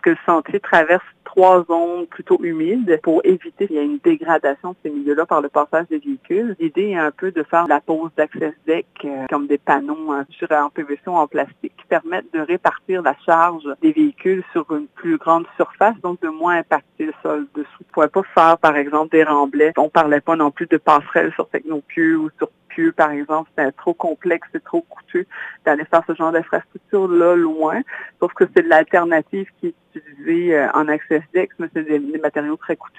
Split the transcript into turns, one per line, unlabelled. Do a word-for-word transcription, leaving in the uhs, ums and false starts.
que le sentier traverse trois zones plutôt humides pour éviter qu'il y ait une dégradation de ces milieux-là par le passage des véhicules. L'idée est un peu de faire la pose d'access deck euh, comme des panneaux hein, sur, en P V C ou en plastique qui permettent de répartir la charge des véhicules sur une plus grande surface, donc de moins impacter le sol dessous. On ne pourrait pas faire, par exemple, des remblais. On ne parlait pas non plus de passerelles sur Technopieux ou sur Pieux, par exemple. C'était trop complexe, c'est trop coûteux d'aller faire ce genre d'infrastructure-là loin. Sauf que c'est de l'alternative qui est utilisée euh, en access deck, mais c'est des, des matériaux très coûteux.